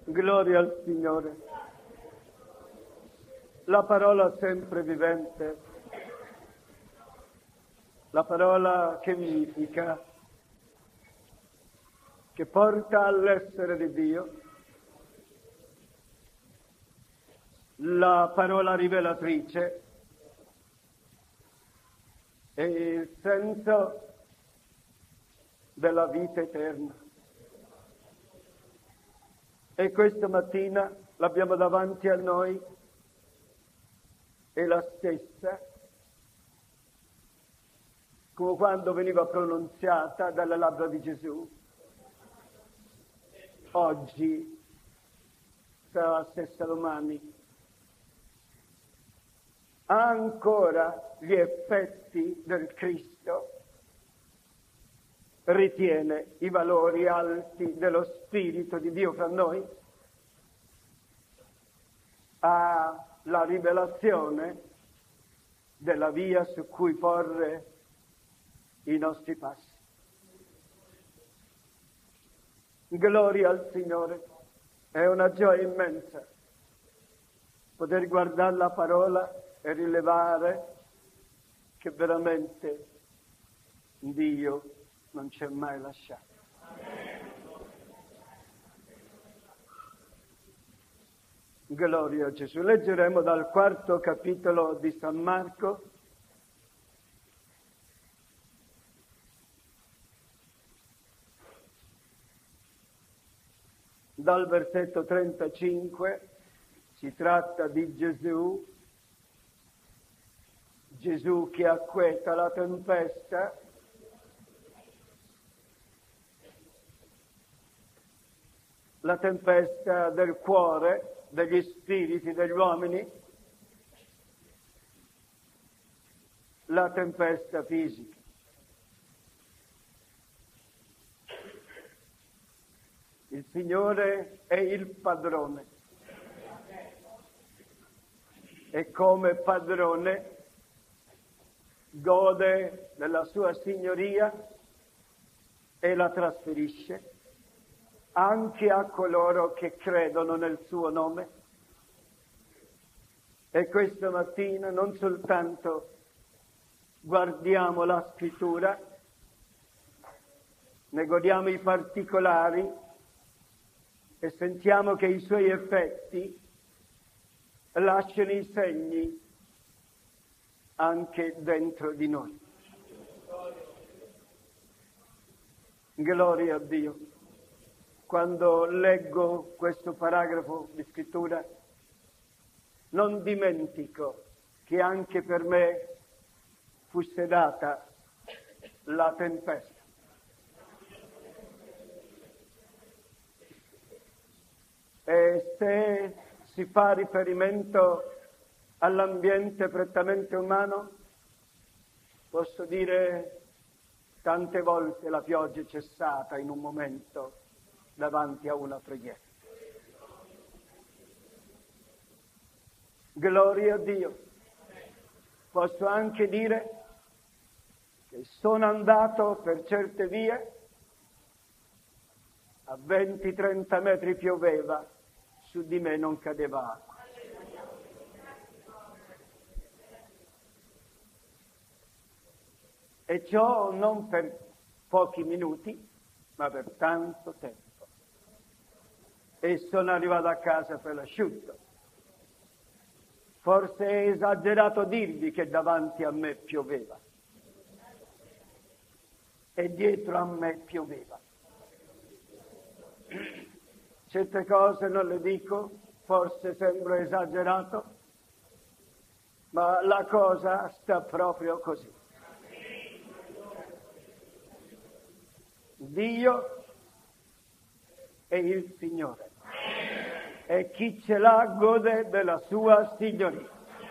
Gloria al Signore. La parola sempre vivente, la parola che vivifica, che porta all'essere di Dio, la parola rivelatrice e il senso della vita eterna. E questa mattina l'abbiamo davanti a noi, è la stessa come quando veniva pronunziata dalle labbra di Gesù. Oggi sarà la stessa domani. Ha ancora gli effetti del Cristo, ritiene i valori alti dello Spirito di Dio fra noi, ha la rivelazione della via su cui porre i nostri passi. Gloria al Signore, è una gioia immensa poter guardare la parola e rilevare che veramente Dio non ci ha mai lasciato. Gloria a Gesù. Leggeremo dal 4° capitolo di San Marco, dal versetto 35. Si tratta di Gesù che acquieta la tempesta, la tempesta del cuore, degli spiriti degli uomini, la tempesta fisica. Il Signore è il padrone e come padrone gode della sua signoria e la trasferisce anche a coloro che credono nel suo nome. E questa mattina non soltanto guardiamo la scrittura, ne godiamo i particolari e sentiamo che i suoi effetti lasciano i segni anche dentro di noi. Gloria a Dio. Quando leggo questo paragrafo di scrittura, non dimentico che anche per me fu sedata la tempesta. E se si fa riferimento all'ambiente prettamente umano, posso dire tante volte la pioggia è cessata in un momento davanti a una preghiera. Gloria a Dio. Posso anche dire che sono andato per certe vie, a 20-30 metri pioveva, su di me non cadeva acqua. E ciò non per pochi minuti, ma per tanto tempo. E sono arrivato a casa per l'asciutto. Forse è esagerato dirvi che davanti a me pioveva e dietro a me pioveva. Certe cose non le dico, forse sembro esagerato, ma la cosa sta proprio così. Dio è il Signore. E chi ce l'ha gode della sua signoria.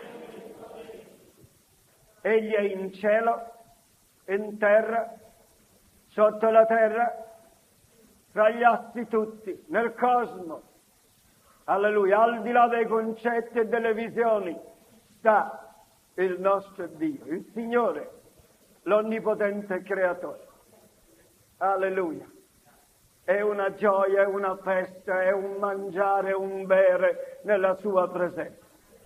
Egli è in cielo, in terra, sotto la terra, fra gli assi tutti, nel cosmo. Alleluia, al di là dei concetti e delle visioni sta il nostro Dio, il Signore, l'onnipotente creatore. Alleluia. è una gioia, è una festa, è un mangiare, un bere nella sua presenza.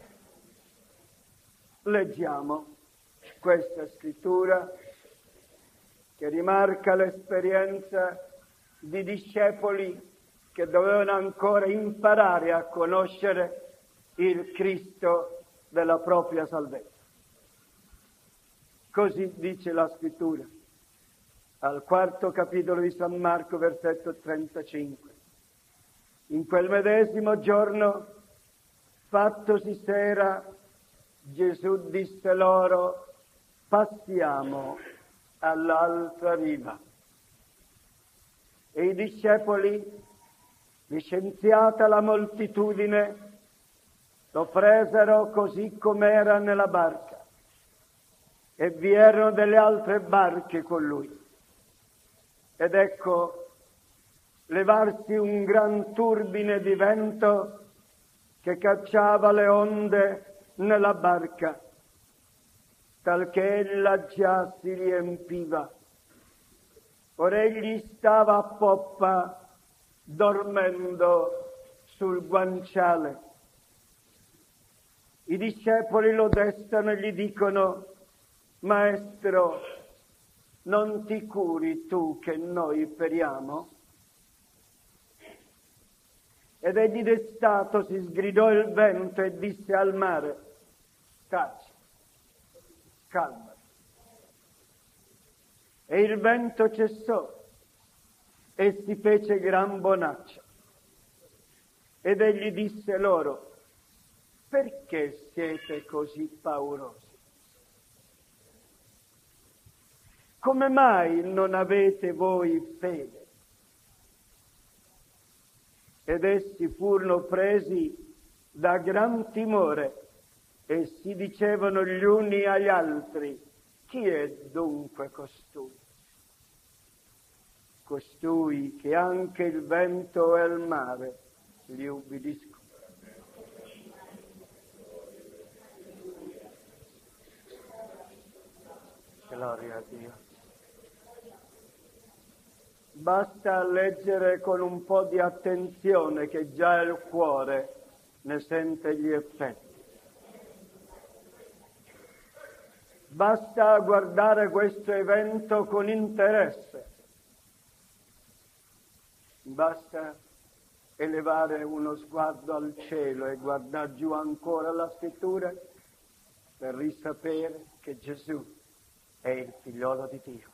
Leggiamo questa scrittura che rimarca l'esperienza di discepoli che dovevano ancora imparare a conoscere il Cristo della propria salvezza. Così dice la scrittura al 4° capitolo di San Marco, versetto 35. In quel medesimo giorno, fattosi sera, Gesù disse loro: passiamo all'altra riva. E i discepoli, licenziata la moltitudine, lo presero così com'era nella barca, e vi erano delle altre barche con lui. Ed ecco levarsi un gran turbine di vento che cacciava le onde nella barca, talché ella già si riempiva. Ora egli stava a poppa, dormendo sul guanciale. I discepoli lo destano e gli dicono: Maestro, non ti curi tu che noi periamo? Ed egli destatosi sgridò il vento e disse al mare: taci, calmati. E il vento cessò e si fece gran bonaccia. Ed egli disse loro: perché siete così paurosi? Come mai non avete voi fede? Ed essi furono presi da gran timore e si dicevano gli uni agli altri: chi è dunque costui? Costui che anche il vento e il mare gli ubbidiscono. Gloria a Dio. Basta leggere con un po' di attenzione che già il cuore ne sente gli effetti. Basta guardare questo evento con interesse. Basta elevare uno sguardo al cielo e guardare giù ancora la scrittura per risapere che Gesù è il figliolo di Dio.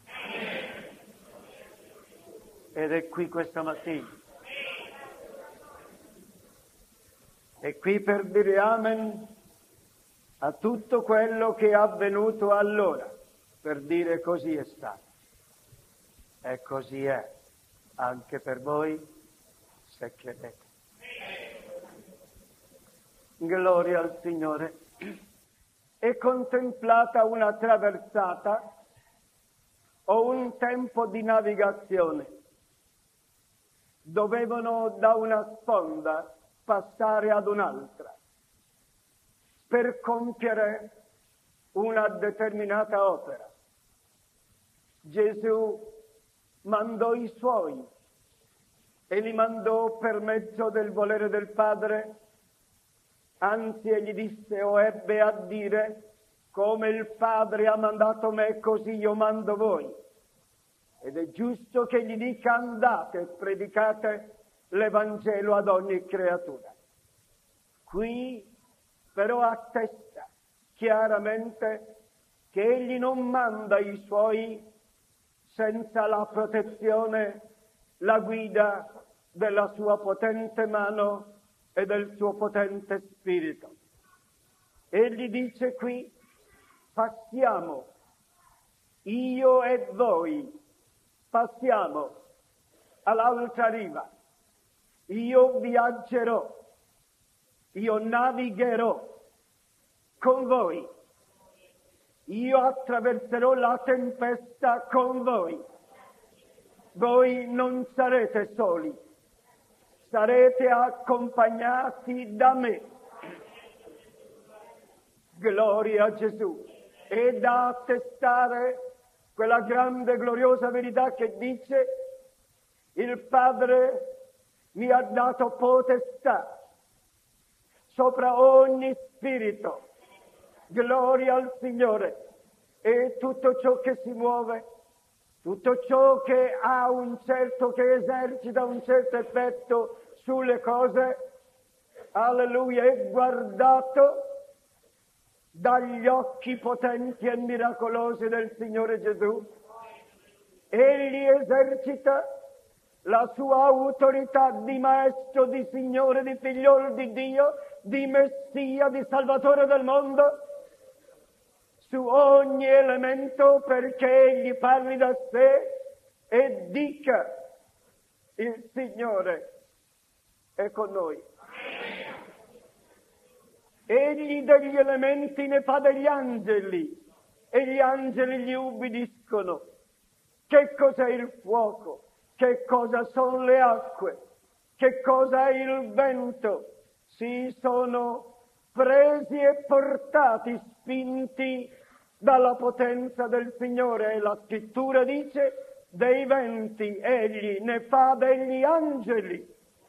Ed è qui questa mattina. È qui per dire amen a tutto quello che è avvenuto allora, per dire così è stato. E così è anche per voi, se credete. Gloria al Signore. È contemplata una traversata o un tempo di navigazione. Dovevano da una sponda passare ad un'altra per compiere una determinata opera. Gesù mandò i suoi e li mandò per mezzo del volere del Padre, anzi egli disse o ebbe a dire: come il Padre ha mandato me, così io mando voi. Ed è giusto che gli dica: andate e predicate l'Evangelo ad ogni creatura. Qui però attesta chiaramente che egli non manda i suoi senza la protezione, la guida della sua potente mano e del suo potente spirito. Egli dice qui: passiamo, io e voi, passiamo all'altra riva. Io viaggerò, io navigherò con voi, io attraverserò la tempesta con voi. Voi non sarete soli, sarete accompagnati da me. Gloria a Gesù. E da attestare quella grande gloriosa verità che dice: Il Padre mi ha dato potestà sopra ogni spirito. Gloria al Signore. E tutto ciò che si muove, tutto ciò che ha che esercita un certo effetto sulle cose, alleluia, è guardato dagli occhi potenti e miracolosi del Signore Gesù. Egli esercita la sua autorità di Maestro, di Signore, di Figliolo di Dio, di Messia, di Salvatore del mondo, su ogni elemento, perché egli parli da sé e dica: il Signore è con noi. Egli degli elementi ne fa degli angeli e gli angeli gli ubbidiscono. Che cos'è il fuoco? Che cosa sono le acque? Che cosa è il vento? Si sono presi e portati, spinti dalla potenza del Signore. E la Scrittura dice: dei venti egli ne fa degli angeli.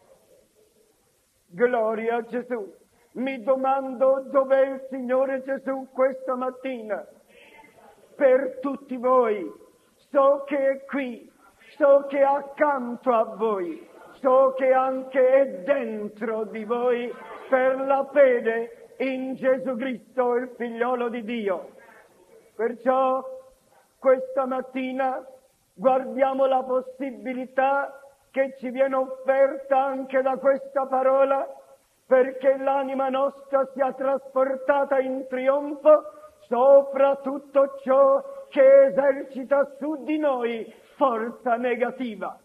Gloria a Gesù. Mi domando dov'è il Signore Gesù questa mattina per tutti voi. So che è qui, so che è accanto a voi, so che anche è dentro di voi per la fede in Gesù Cristo, il Figliolo di Dio. Perciò questa mattina guardiamo la possibilità che ci viene offerta anche da questa parola, perché l'anima nostra sia trasportata in trionfo sopra tutto ciò che esercita su di noi forza negativa,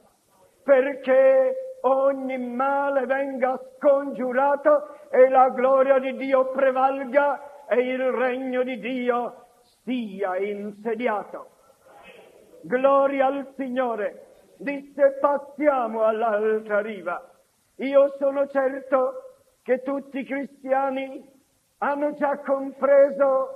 perché ogni male venga scongiurato e la gloria di Dio prevalga e il regno di Dio sia insediato. Gloria al Signore. Disse: passiamo all'altra riva. Io sono certo che tutti i cristiani hanno già compreso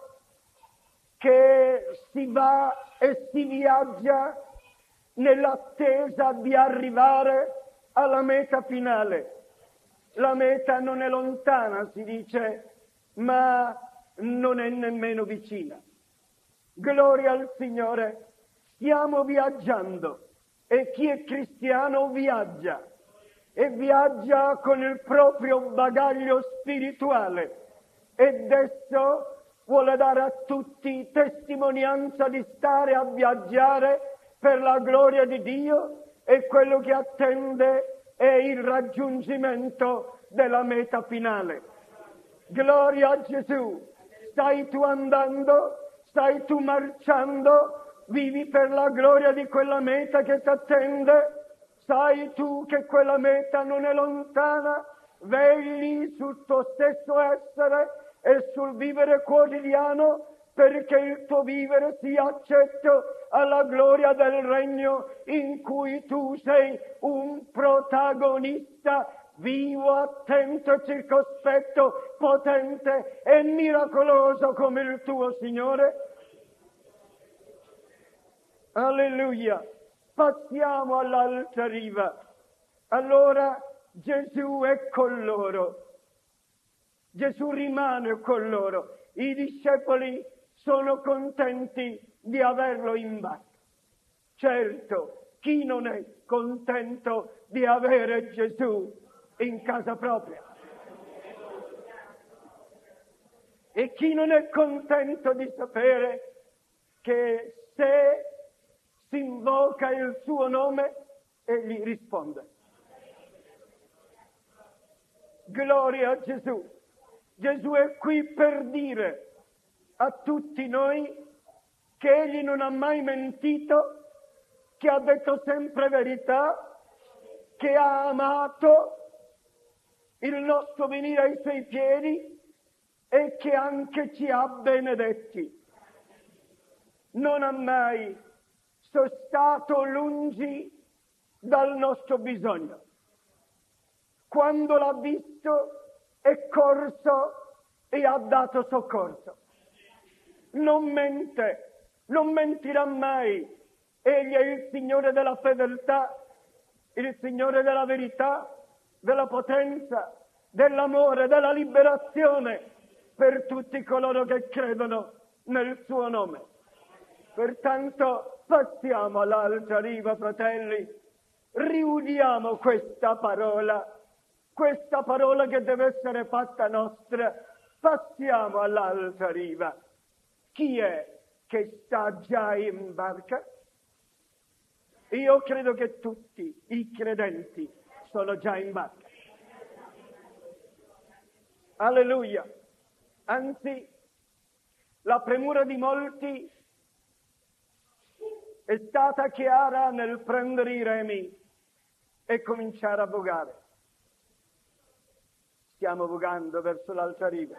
che si va e si viaggia nell'attesa di arrivare alla meta finale. La meta non è lontana, si dice, ma non è nemmeno vicina. Gloria al Signore. Stiamo viaggiando e chi è cristiano viaggia. E viaggia con il proprio bagaglio spirituale ed esso vuole dare a tutti testimonianza di stare a viaggiare per la gloria di Dio, e quello che attende è il raggiungimento della meta finale. Gloria a Gesù. Stai tu andando, stai tu marciando, vivi per la gloria di quella meta che ti attende. Sai tu che quella meta non è lontana? Vegli sul tuo stesso essere e sul vivere quotidiano, perché il tuo vivere sia accetto alla gloria del regno in cui tu sei un protagonista vivo, attento e circospetto, potente e miracoloso come il tuo Signore. Alleluia. Passiamo all'altra riva. Allora Gesù è con loro. Gesù rimane con loro. I discepoli sono contenti di averlo in barca. Certo, chi non è contento di avere Gesù in casa propria? E chi non è contento di sapere che se si invoca il suo nome, egli risponde. Gloria a Gesù. Gesù è qui per dire a tutti noi che egli non ha mai mentito, che ha detto sempre verità, che ha amato il nostro venire ai suoi piedi e che anche ci ha benedetti. Non ha mai stato lungi dal nostro bisogno. Quando l'ha visto è corso e ha dato soccorso. Non mente, non mentirà mai. Egli è il Signore della fedeltà il Signore della verità, della potenza, dell'amore, della liberazione per tutti coloro che credono nel suo nome. Pertanto passiamo all'altra riva, fratelli, riudiamo questa parola che deve essere fatta nostra. Passiamo all'altra riva. Chi è che sta già in barca? Io credo che tutti i credenti sono già in barca. Alleluia. Anzi, la premura di molti è stata chiara nel prendere i remi e cominciare a vogare. Stiamo vogando verso l'altra riva.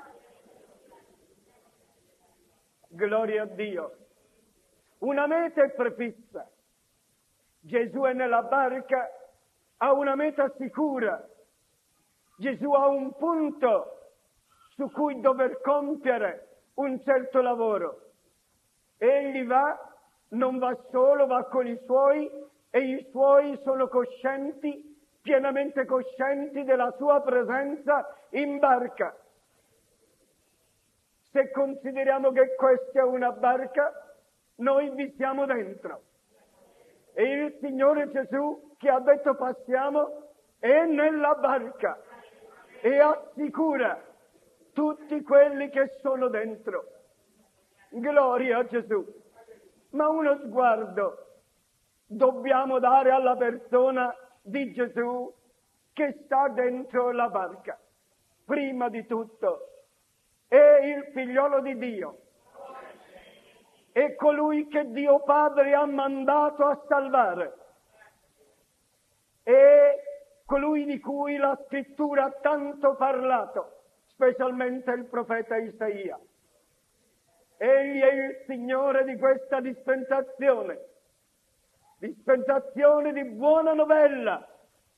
Gloria a Dio. Una meta è prefissa. Gesù è nella barca, ha una meta sicura. Gesù ha un punto su cui dover compiere un certo lavoro. Egli va, non va solo, va con i suoi, e i suoi sono coscienti, pienamente coscienti della sua presenza in barca. Se consideriamo che questa è una barca, noi vi siamo dentro. E il Signore Gesù, che ha detto passiamo, è nella barca e assicura tutti quelli che sono dentro. Gloria a Gesù. Ma uno sguardo dobbiamo dare alla persona di Gesù che sta dentro la barca. Prima di tutto è il figliolo di Dio, è colui che Dio Padre ha mandato a salvare, è colui di cui la Scrittura ha tanto parlato, specialmente il profeta Isaia. Egli è il Signore di questa dispensazione di buona novella,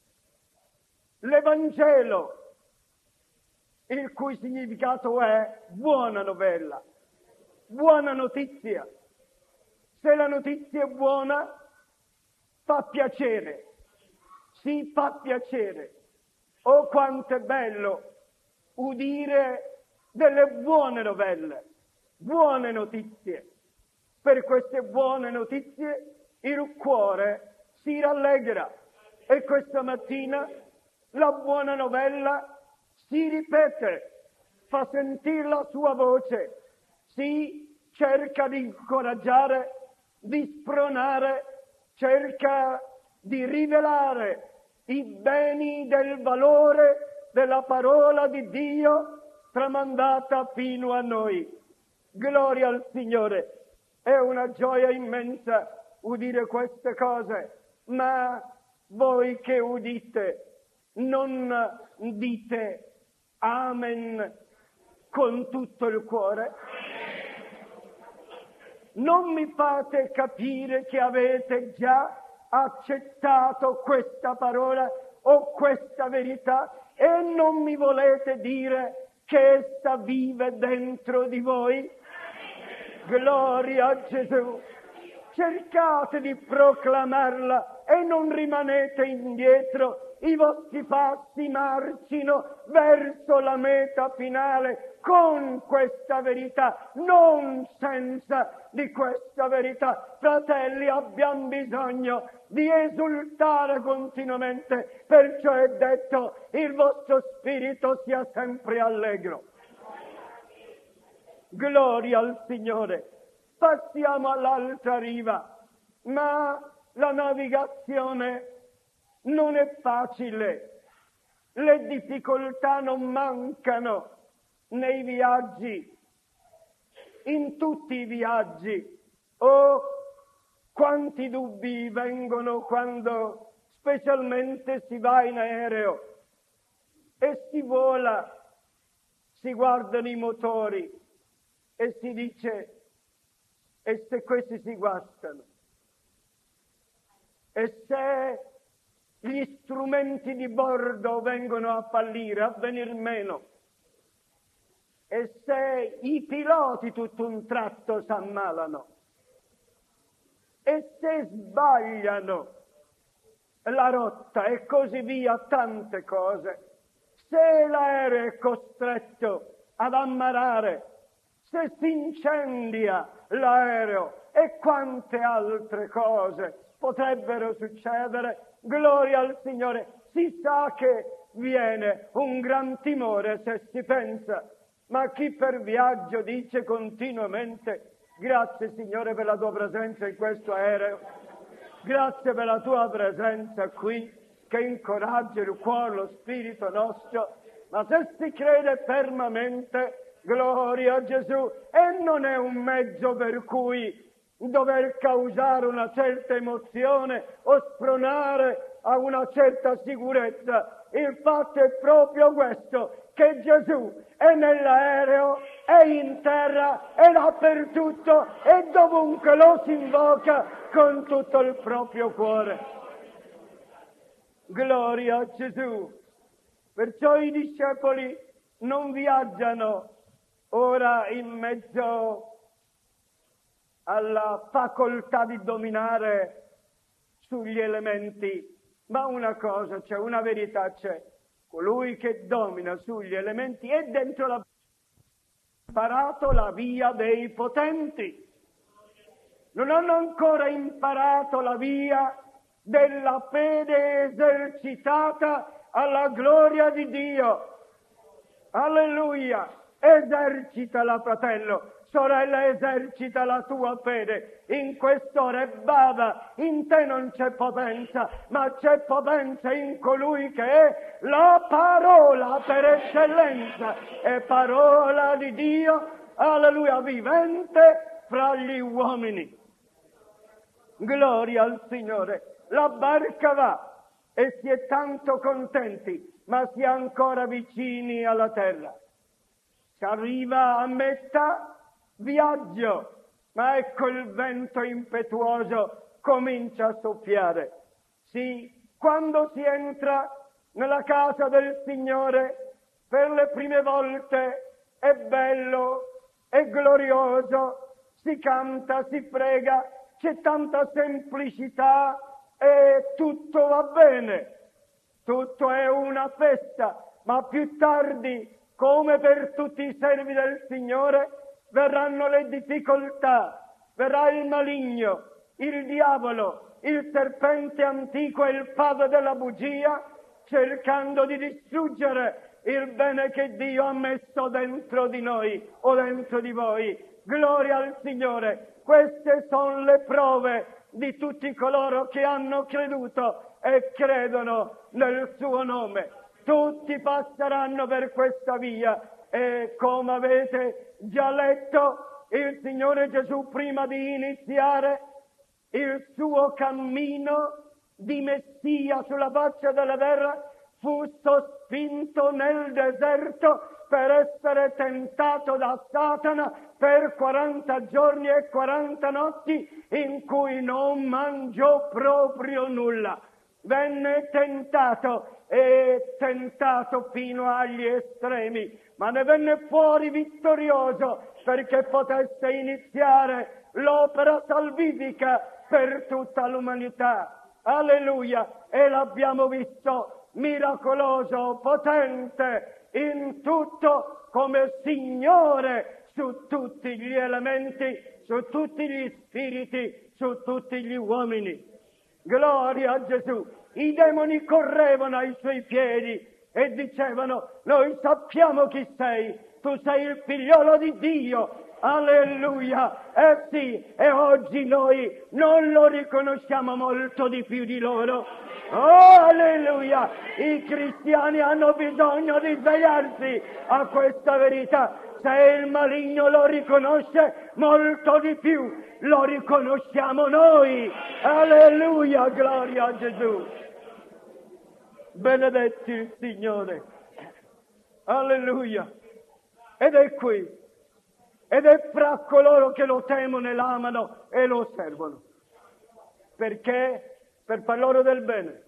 l'Evangelo, il cui significato è buona novella, buona notizia. Se la notizia è buona, fa piacere, sì, fa piacere. Oh, quanto è bello udire delle buone novelle, buone notizie. Per queste buone notizie il cuore si rallegra e questa mattina la buona novella si ripete, fa sentire la sua voce, si cerca di incoraggiare, di spronare, cerca di rivelare i beni del valore della parola di Dio tramandata fino a noi. Gloria al Signore. È una gioia immensa udire queste cose, ma voi che udite non dite Amen con tutto il cuore? Non mi fate capire che avete già accettato questa parola o questa verità e non mi volete dire che essa vive dentro di voi? Gloria a Gesù! Cercate di proclamarla e non rimanete indietro. I vostri passi marcino verso la meta finale con questa verità, non senza di questa verità. Fratelli, abbiamo bisogno di esultare continuamente, perciò è detto: il vostro spirito sia sempre allegro. Gloria al Signore. Passiamo all'altra riva, ma la navigazione non è facile, le difficoltà non mancano nei viaggi, in tutti i viaggi. Oh, quanti dubbi vengono quando specialmente si va in aereo e si vola, si guardano i motori e si dice: e se questi si guastano? E se gli strumenti di bordo vengono a fallire, a venir meno? E se i piloti tutto un tratto s'ammalano? E se sbagliano? la rotta e così via, tante cose. Se l'aereo è costretto ad ammarrare, se si incendia l'aereo e quante altre cose potrebbero succedere, gloria al Signore. Si sa che viene un gran timore se si pensa, ma chi per viaggio dice continuamente: grazie Signore per la tua presenza in questo aereo, grazie per la tua presenza qui che incoraggia il cuore, lo spirito nostro. Ma se si crede fermamente, gloria a Gesù, e non è un mezzo per cui dover causare una certa emozione o spronare a una certa sicurezza. Il fatto è proprio questo, che Gesù è nell'aereo, è in terra, è dappertutto e dovunque lo si invoca con tutto il proprio cuore. Gloria a Gesù. Perciò i discepoli non viaggiano ora in mezzo alla facoltà di dominare sugli elementi, ma una cosa c'è, una verità c'è: colui che domina sugli elementi è dentro la imparato la via dei potenti. Non hanno ancora imparato la via della fede esercitata alla gloria di Dio. Alleluia! Esercitala, fratello, sorella, esercita la tua fede. In quest'ora e bada, in te non c'è potenza, ma c'è potenza in colui che è la parola per eccellenza, è parola di Dio, alleluia, vivente fra gli uomini. Gloria al Signore. La barca va e si è tanto contenti, ma si è ancora vicini alla terra. Si arriva a metà viaggio, ma ecco il vento impetuoso comincia a soffiare. Sì, quando si entra nella casa del Signore per le prime volte è bello, è glorioso, si canta, si prega, c'è tanta semplicità e tutto va bene, tutto è una festa, ma più tardi, come per tutti i servi del Signore, verranno le difficoltà, verrà il maligno, il diavolo, il serpente antico e il padre della bugia, cercando di distruggere il bene che Dio ha messo dentro di noi o dentro di voi. Gloria al Signore. Queste sono le prove di tutti coloro che hanno creduto e credono nel suo nome. Tutti passeranno per questa via e, come avete già letto, il Signore Gesù, prima di iniziare il suo cammino di Messia sulla faccia della terra, fu sospinto nel deserto per essere tentato da Satana per 40 giorni e 40 notti in cui non mangiò proprio nulla. Venne tentato e tentato fino agli estremi, ma ne venne fuori vittorioso perché potesse iniziare l'opera salvifica per tutta l'umanità. Alleluia! E l'abbiamo visto miracoloso, potente in tutto, come Signore su tutti gli elementi, su tutti gli spiriti, su tutti gli uomini. Gloria a Gesù! I demoni correvano ai suoi piedi e dicevano: noi sappiamo chi sei, tu sei il figliolo di Dio. Alleluia! Sì, e oggi noi non lo riconosciamo molto di più di loro. Oh, alleluia! I cristiani hanno bisogno di svegliarsi a questa verità. Se il maligno lo riconosce molto di più, lo riconosciamo noi. Alleluia! Gloria a Gesù! Benedetti il Signore. Alleluia! Ed è qui. Ed è fra coloro che lo temono e l'amano e lo servono. Perché? Per far loro del bene.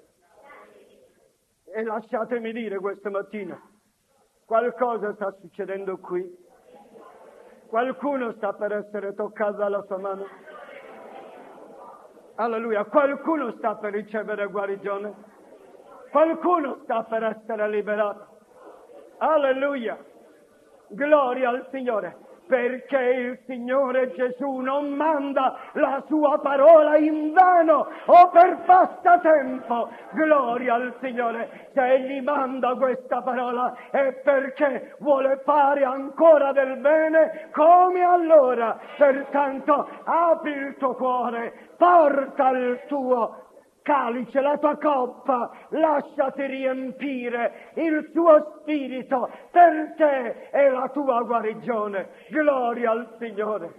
E lasciatemi dire questa mattina, qualcosa sta succedendo qui. Qualcuno sta per essere toccato dalla sua mano. Alleluia. Qualcuno sta per ricevere guarigione. Qualcuno sta per essere liberato. Alleluia. Gloria al Signore. Perché il Signore Gesù non manda la sua parola in vano o per passatempo. Gloria al Signore. Se Egli manda questa parola è perché vuole fare ancora del bene come allora. Pertanto apri il tuo cuore, porta il tuo calice, la tua coppa, lasciati riempire il tuo spirito, per te è la tua guarigione. Gloria al Signore.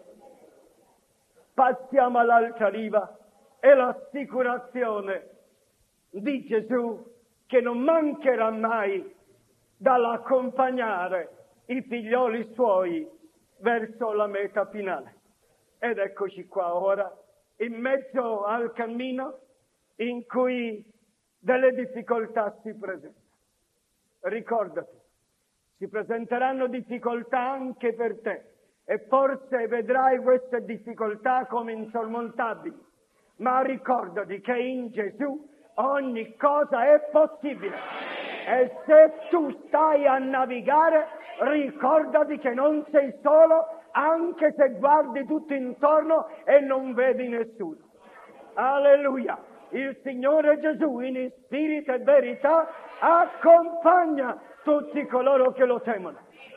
Passiamo all'altra riva, è l'assicurazione di Gesù che non mancherà mai dall'accompagnare i figlioli suoi verso la meta finale. Ed eccoci qua ora, in mezzo al cammino in cui delle difficoltà si presentano. Ricordati, si presenteranno difficoltà anche per te e forse vedrai queste difficoltà come insormontabili, ma ricordati che in Gesù ogni cosa è possibile e se tu stai a navigare ricordati che non sei solo, anche se guardi tutto intorno e non vedi nessuno. Alleluia! Il Signore Gesù in spirito e verità accompagna tutti coloro che lo temono.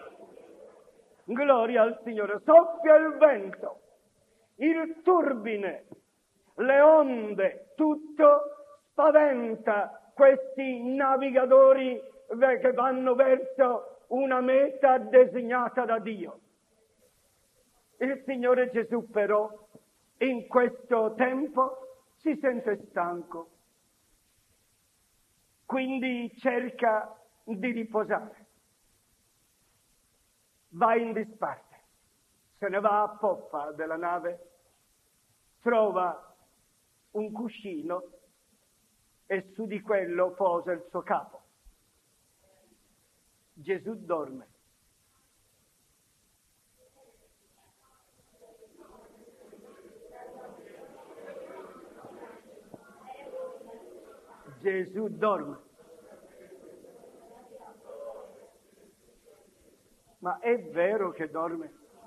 Gloria al Signore. Soffia il vento, il turbine, le onde, tutto spaventa questi navigatori che vanno verso una meta designata da Dio. Il Signore Gesù però in questo tempo si sente stanco, quindi cerca di riposare. Va in disparte, se ne va a poppa della nave, trova un cuscino e su di quello posa il suo capo. Gesù dorme. Gesù dorme. Ma è vero che dorme?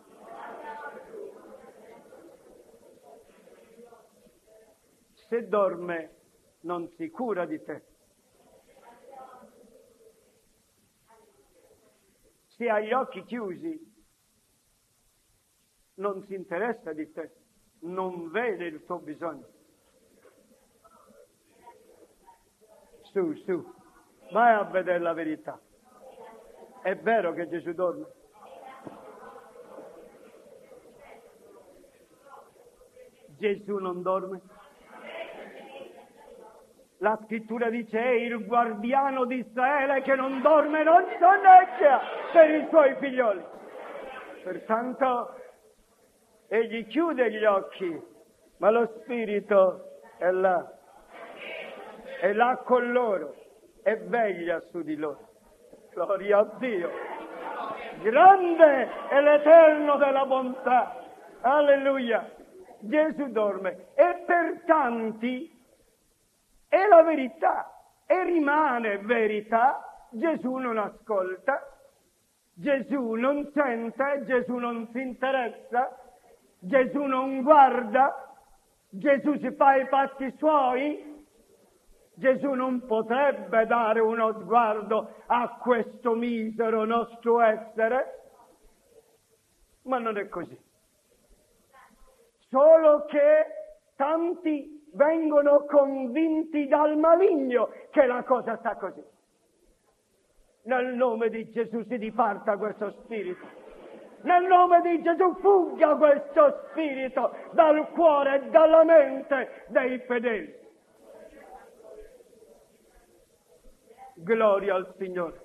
Se dorme non si cura di te. Se ha gli occhi chiusi non si interessa di te, non vede il tuo bisogno. Su, vai a vedere la verità. È vero che Gesù dorme? Gesù non dorme? La scrittura dice: è il guardiano di Israele che non dorme, non sonnecchia per i suoi figlioli. Pertanto egli chiude gli occhi, ma lo spirito è là con loro e veglia su di loro. Gloria a Dio. Grande è l'Eterno della bontà. Alleluia. Gesù dorme e per tanti è la verità e rimane verità. Gesù non ascolta, Gesù non sente, Gesù non si interessa, Gesù non guarda, Gesù si fa i fatti suoi. Gesù non potrebbe dare uno sguardo a questo misero nostro essere, ma non è così. Solo che tanti vengono convinti dal maligno che la cosa sta così. Nel nome di Gesù si diparta questo spirito. Nel nome di Gesù fugga questo spirito dal cuore e dalla mente dei fedeli. Gloria al Signore.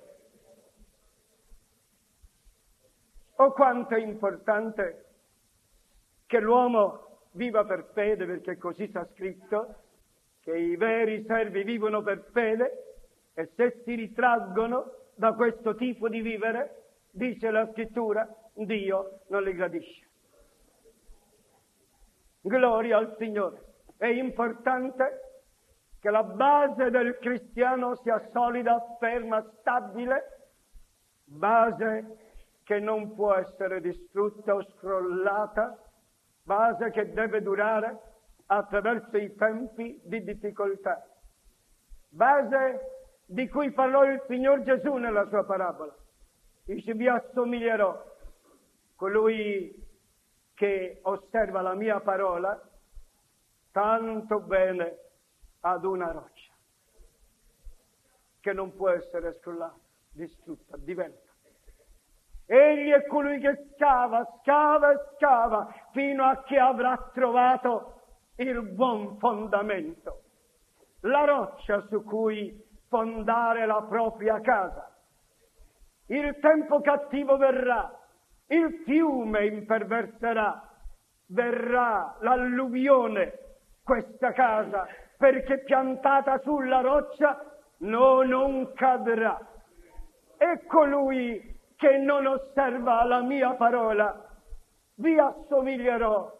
Oh, quanto è importante che l'uomo viva per fede, perché così sta scritto, che i veri servi vivono per fede, e se si ritraggono da questo tipo di vivere, dice la scrittura, Dio non li gradisce. Gloria al Signore. È importante che la base del cristiano sia solida, ferma, stabile, base che non può essere distrutta o scrollata, base che deve durare attraverso i tempi di difficoltà, base di cui parlò il Signor Gesù nella sua parabola. Dice: vi assomiglierò colui che osserva la mia parola tanto bene ad una roccia che non può essere scrollata, distrutta, diventa. Egli è colui che scava, scava e scava fino a che avrà trovato il buon fondamento, la roccia su cui fondare la propria casa. Il tempo cattivo verrà, il fiume imperverserà, verrà l'alluvione, questa casa, perché piantata sulla roccia non cadrà. E colui che non osserva la mia parola, vi assomiglierò.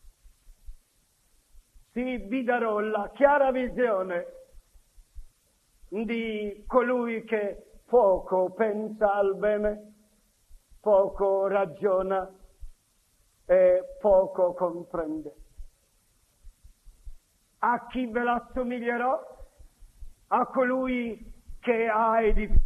Sì, vi darò la chiara visione di colui che poco pensa al bene, poco ragiona e poco comprende. A chi ve l'assomiglierò? A colui che ha edificato.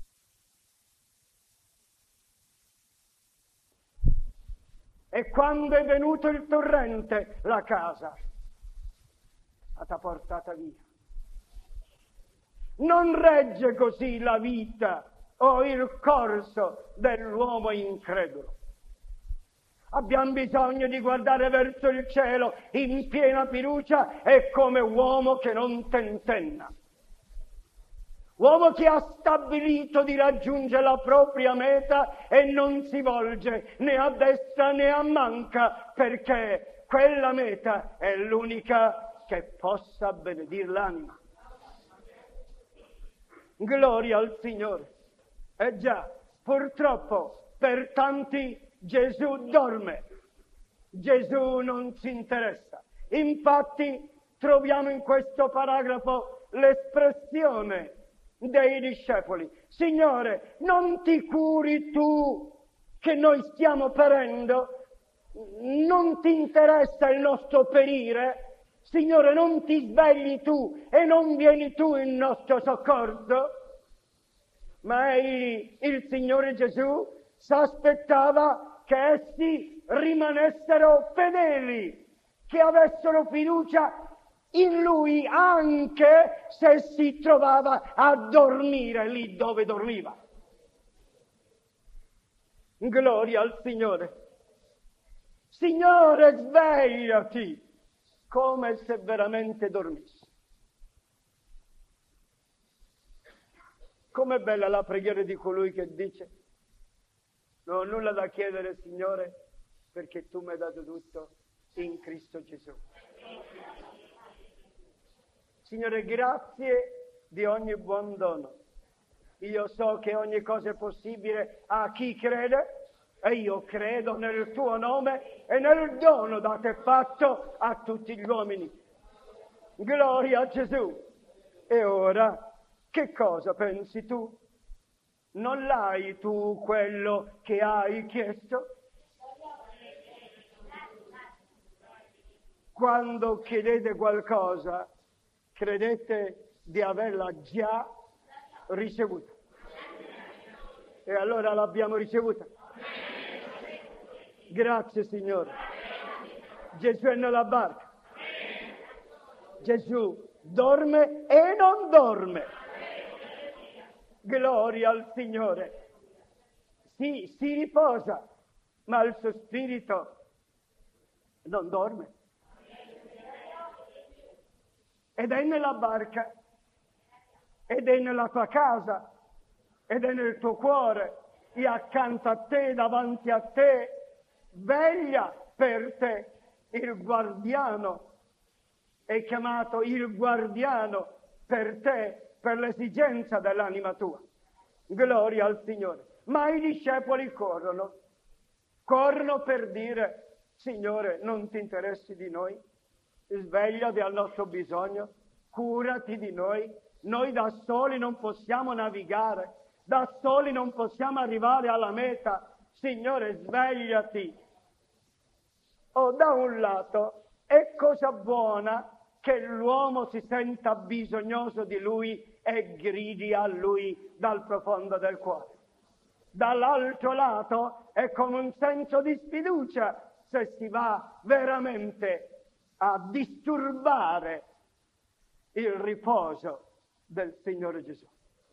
E quando è venuto il torrente, la casa è stata portata via. Non regge così la vita o il corso dell'uomo incredulo. Abbiamo bisogno di guardare verso il cielo in piena fiducia e come uomo che non tentenna. Uomo che ha stabilito di raggiungere la propria meta e non si volge né a destra né a manca, perché quella meta è l'unica che possa benedire l'anima. Gloria al Signore. E già, purtroppo, per tanti Gesù dorme. Gesù non si interessa. Infatti, troviamo in questo paragrafo l'espressione dei discepoli: Signore, non ti curi tu che noi stiamo perendo? Non ti interessa il nostro perire? Signore, non ti svegli tu e non vieni tu in nostro soccorso? Ma il Signore Gesù s'aspettava che essi rimanessero fedeli, che avessero fiducia in Lui anche se si trovava a dormire lì dove dormiva. Gloria al Signore. Signore, svegliati, come se veramente dormissi. Com'è bella la preghiera di colui che dice: non ho nulla da chiedere, Signore, perché tu mi hai dato tutto in Cristo Gesù. Signore, grazie di ogni buon dono. Io so che ogni cosa è possibile a chi crede, e io credo nel tuo nome e nel dono dato e fatto a tutti gli uomini. Gloria a Gesù. E ora, che cosa pensi tu? Non l'hai tu quello che hai chiesto? Quando chiedete qualcosa, credete di averla già ricevuta. E allora l'abbiamo ricevuta. Grazie, Signore. Gesù è nella barca. Gesù dorme e non dorme. Gloria al Signore. Sì, si riposa, ma il suo spirito non dorme. Ed è nella barca, ed è nella tua casa, ed è nel tuo cuore, e accanto a te, davanti a te, veglia per te il guardiano. È chiamato il guardiano per te, per l'esigenza dell'anima tua. Gloria al Signore. Ma i discepoli corrono per dire: Signore, non ti interessi di noi? svegliati al nostro bisogno, curati di noi. Noi da soli non possiamo navigare, da soli non possiamo arrivare alla meta. Signore, svegliati. Oh, da un lato è cosa buona che l'uomo si senta bisognoso di lui e gridi a lui dal profondo del cuore. Dall'altro lato è come un senso di sfiducia se si va veramente a disturbare il riposo del Signore Gesù.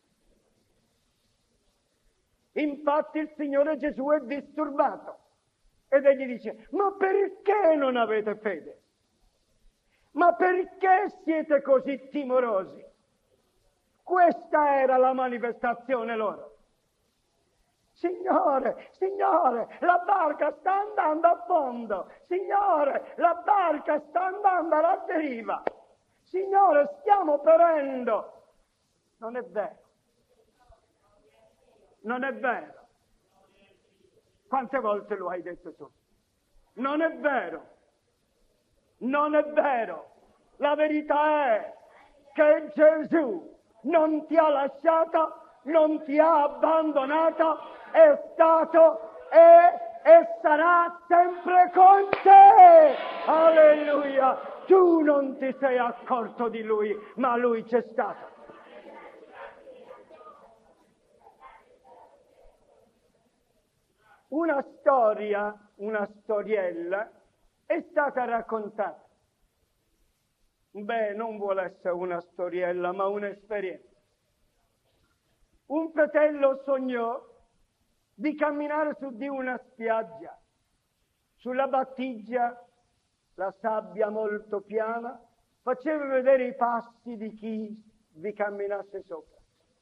Infatti il Signore Gesù è disturbato ed egli dice: ma perché non avete fede? Ma perché siete così timorosi? Questa era la manifestazione loro. Signore, la barca sta andando a fondo. Signore, la barca sta andando alla deriva. Signore, stiamo perendo. Non è vero. Non è vero. Quante volte lo hai detto tu? Non è vero. Non è vero. La verità è che Gesù non ti ha lasciato, non ti ha abbandonato, è stato e sarà sempre con te. Alleluia! Tu non ti sei accorto di Lui, ma Lui c'è stato. Una storiella è stata raccontata. Non vuole essere una storiella, ma un'esperienza. Un fratello sognò di camminare su di una spiaggia. Sulla battigia, la sabbia molto piana, faceva vedere i passi di chi vi camminasse sopra.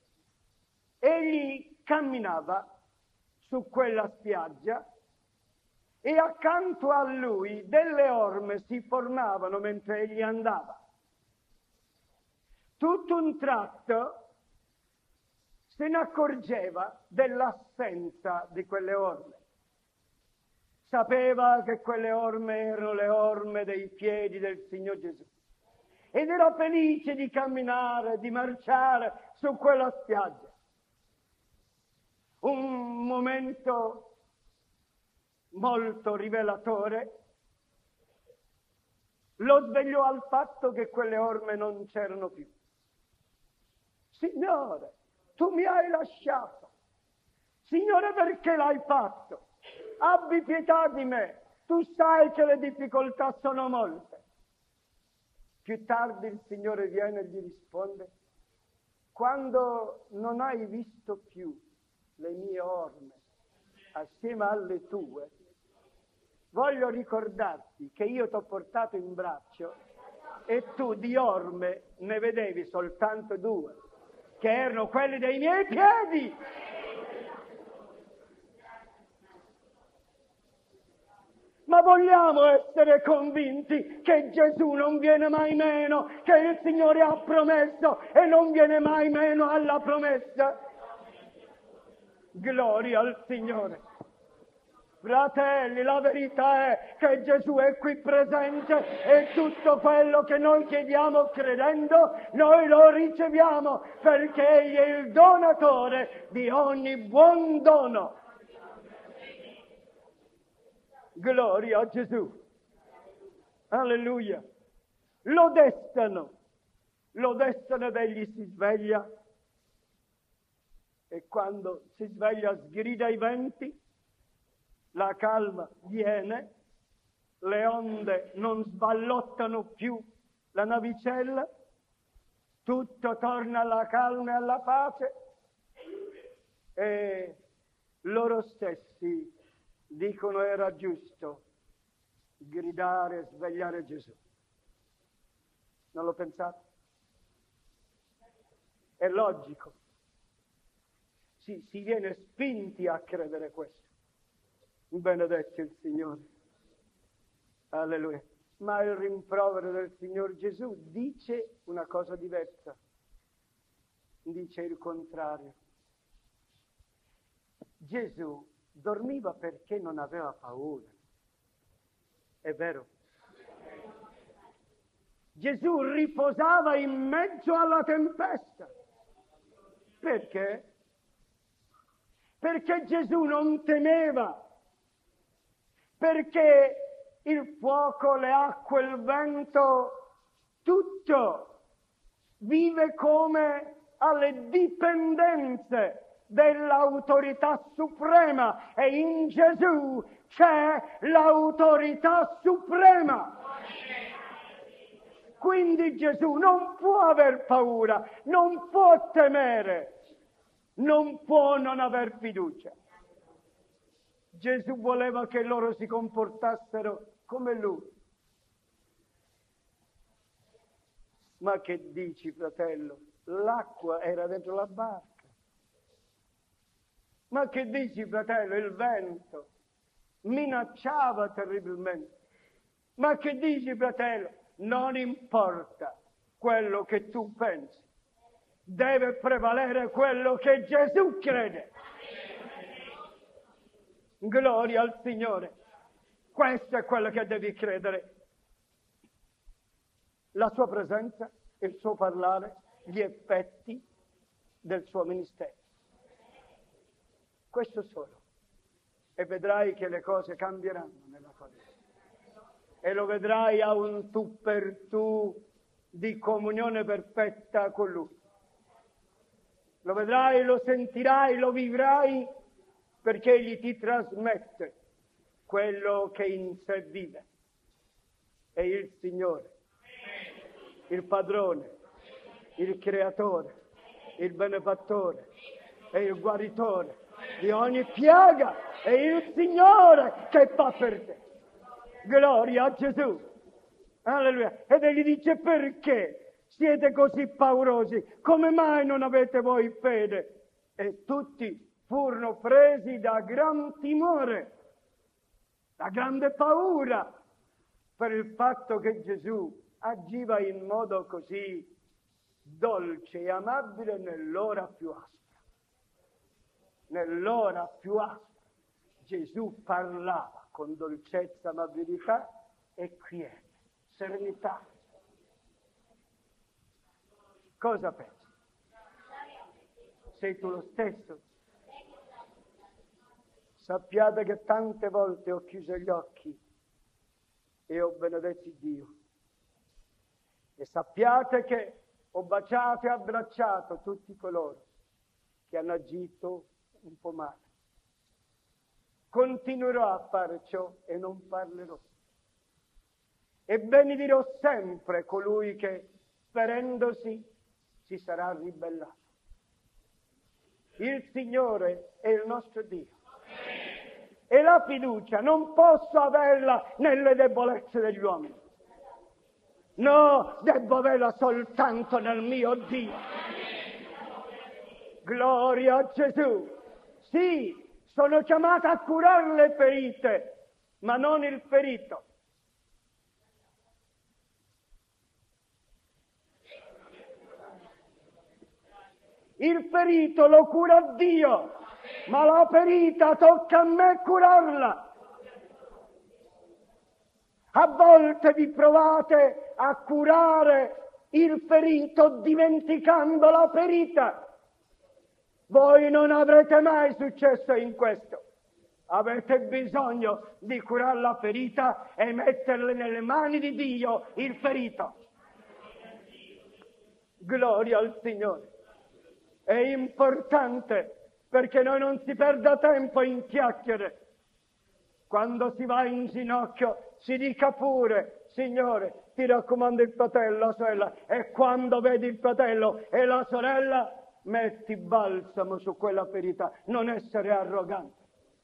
Egli camminava su quella spiaggia e accanto a lui delle orme si formavano mentre egli andava. Tutto un tratto se ne accorgeva dell'assenza di quelle orme. Sapeva che quelle orme erano le orme dei piedi del Signore Gesù. Ed era felice di camminare, di marciare su quella spiaggia. Un momento molto rivelatore lo svegliò al fatto che quelle orme non c'erano più. Signore, tu mi hai lasciato. Signore, perché l'hai fatto? Abbi pietà di me. Tu sai che le difficoltà sono molte. Più tardi il Signore viene e gli risponde: quando non hai visto più le mie orme assieme alle tue, voglio ricordarti che io ti ho portato in braccio e tu di orme ne vedevi soltanto due, che erano quelli dei miei piedi. Ma vogliamo essere convinti che Gesù non viene mai meno, che il Signore ha promesso e non viene mai meno alla promessa? Gloria al Signore. Fratelli, la verità è che Gesù è qui presente e tutto quello che noi chiediamo credendo, noi lo riceviamo, perché Egli è il donatore di ogni buon dono. Gloria a Gesù. Alleluia. Lo destano ed egli si sveglia, e quando si sveglia sgrida i venti, la calma viene, le onde non sballottano più la navicella, tutto torna alla calma e alla pace, e loro stessi dicono: era giusto gridare e svegliare Gesù. Non lo pensate? È logico. Si viene spinti a credere questo. Benedetto il Signore. Alleluia. Ma il rimprovero del Signor Gesù dice una cosa diversa. Dice il contrario. Gesù dormiva perché non aveva paura. È vero? Gesù riposava in mezzo alla tempesta. Perché? Perché Gesù non temeva, perché il fuoco, le acque, il vento, tutto vive come alle dipendenze dell'autorità suprema, e in Gesù c'è l'autorità suprema. Quindi Gesù non può aver paura, non può temere, non può non aver fiducia. Gesù voleva che loro si comportassero come Lui. Ma che dici, fratello? L'acqua era dentro la barca. Ma che dici, fratello? Il vento minacciava terribilmente. Ma che dici, fratello? Non importa quello che tu pensi. Deve prevalere quello che Gesù crede. Gloria al Signore. Questo è quello che devi credere. La sua presenza, il suo parlare, gli effetti del suo ministero. Questo solo. E vedrai che le cose cambieranno nella tua vita. E lo vedrai a un tu per tu di comunione perfetta con Lui. Lo vedrai, lo sentirai, lo vivrai, perché Egli ti trasmette quello che in sé vive. È il Signore, il Padrone, il Creatore, il Benefattore, è il Guaritore di ogni piaga, è il Signore che fa per te. Gloria a Gesù. Alleluia. Ed Egli dice: perché siete così paurosi? Come mai non avete voi fede? E tutti furono presi da gran timore, da grande paura, per il fatto che Gesù agiva in modo così dolce e amabile nell'ora più aspra. Nell'ora più aspra Gesù parlava con dolcezza, amabilità e quiete, serenità. Cosa pensi? Sei tu lo stesso? Sappiate che tante volte ho chiuso gli occhi e ho benedetto Dio. E sappiate che ho baciato e abbracciato tutti coloro che hanno agito un po' male. Continuerò a fare ciò e non parlerò. E benedirò sempre colui che, ferendosi, si sarà ribellato. Il Signore è il nostro Dio. E la fiducia non posso averla nelle debolezze degli uomini. No, devo averla soltanto nel mio Dio. Gloria a Gesù. Sì, sono chiamata a curare le ferite, ma non il ferito. Il ferito lo cura Dio, ma la ferita tocca a me curarla. A volte vi provate a curare il ferito dimenticando la ferita. Voi non avrete mai successo in questo. Avete bisogno di curare la ferita e metterle nelle mani di Dio il ferito. Gloria al Signore. È importante perché noi non si perda tempo in chiacchiere. Quando si va in ginocchio si dica pure: Signore, ti raccomando il fratello, la sorella. E quando vedi il fratello e la sorella, metti balsamo su quella ferita. Non essere arrogante.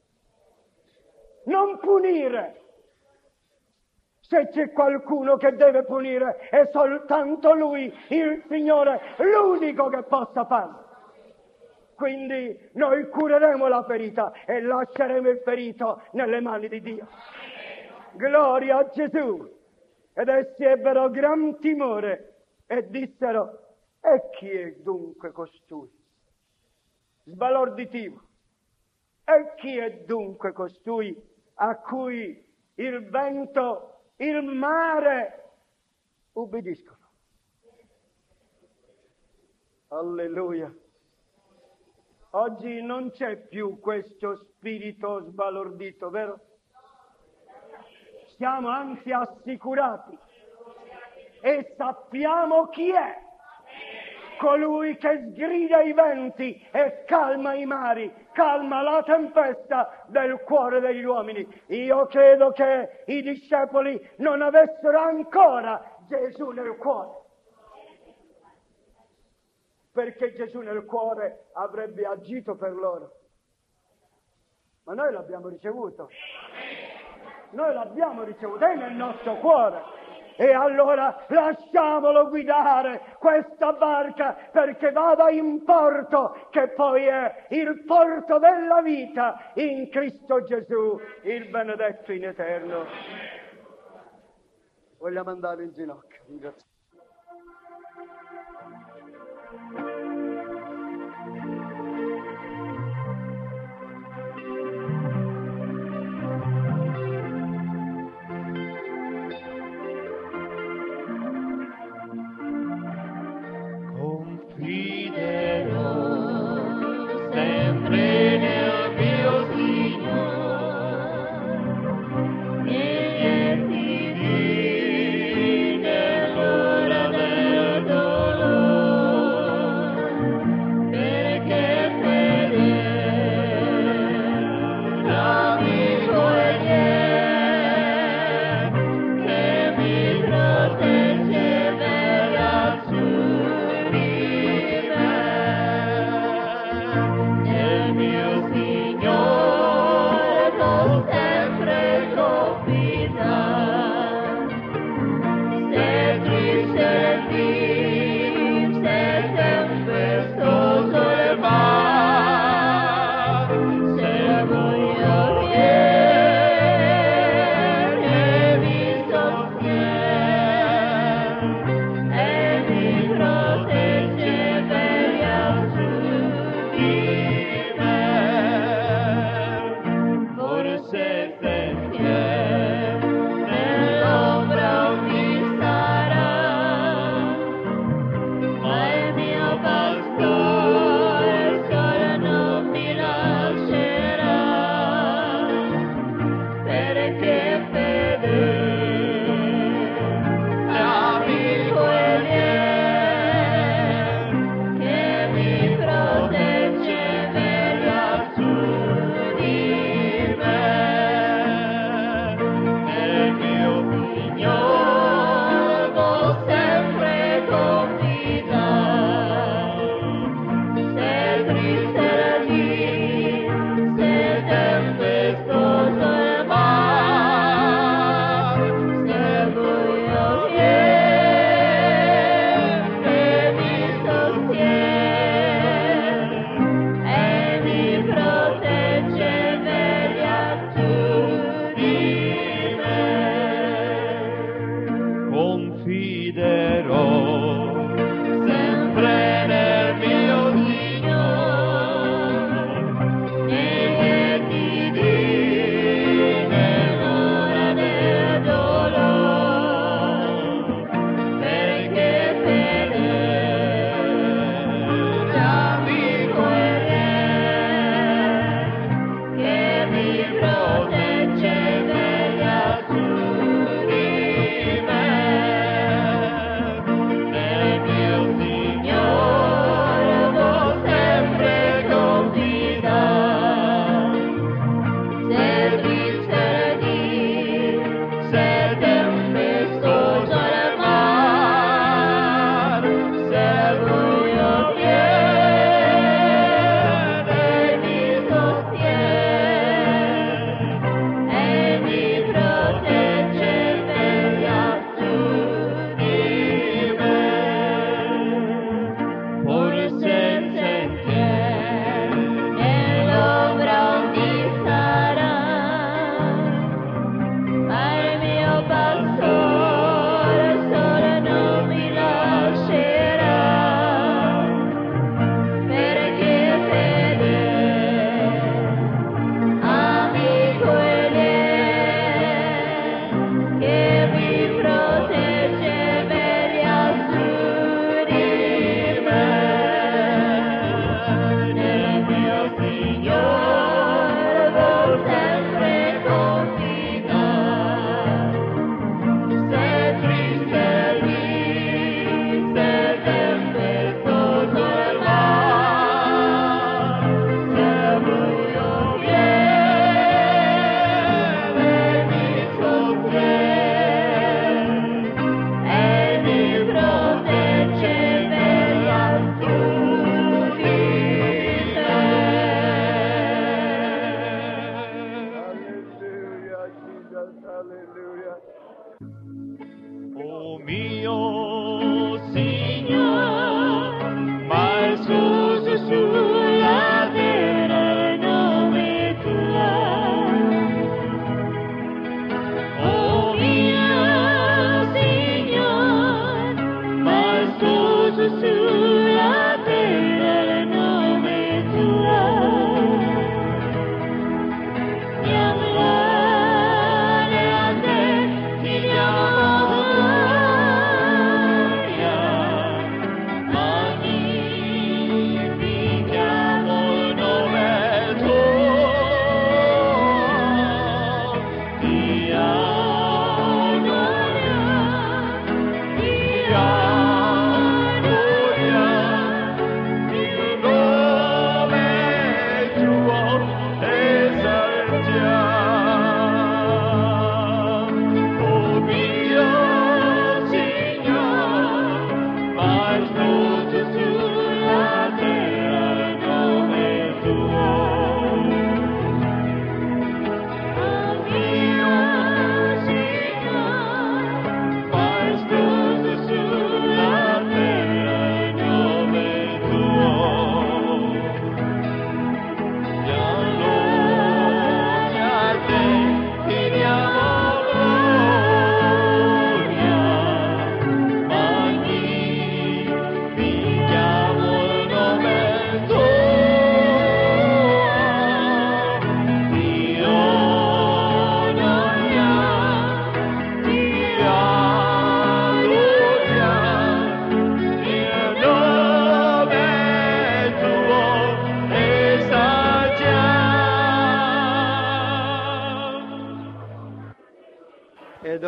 Non punire. Se c'è qualcuno che deve punire, è soltanto Lui, il Signore, l'unico che possa farlo. Quindi noi cureremo la ferita e lasceremo il ferito nelle mani di Dio. Gloria a Gesù. Ed essi ebbero gran timore e dissero: e chi è dunque costui? Sbalorditivo. E chi è dunque costui a cui il vento, il mare ubbidiscono. Alleluia. Oggi non c'è più questo spirito sbalordito, vero? Siamo anzi assicurati e sappiamo chi è. Colui che sgrida i venti e calma i mari, calma la tempesta del cuore degli uomini. Io credo che i discepoli non avessero ancora Gesù nel cuore, perché Gesù nel cuore avrebbe agito per loro. Ma noi l'abbiamo ricevuto. Noi l'abbiamo ricevuto, è nel nostro cuore. E allora lasciamolo guidare questa barca perché vada in porto, che poi è il porto della vita in Cristo Gesù, il benedetto in eterno. Vogliamo andare in ginocchio. Grazie. Sempre nel mio Signore, negli enti nell'ora del dolore, perché fedele l'amico è che mi protegge verrà su di me.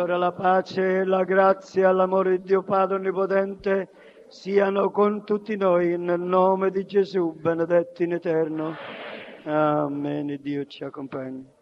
ora la pace, la grazia, l'amore di Dio Padre Onnipotente siano con tutti noi, nel nome di Gesù, benedetto in eterno. Amen. Dio ci accompagni.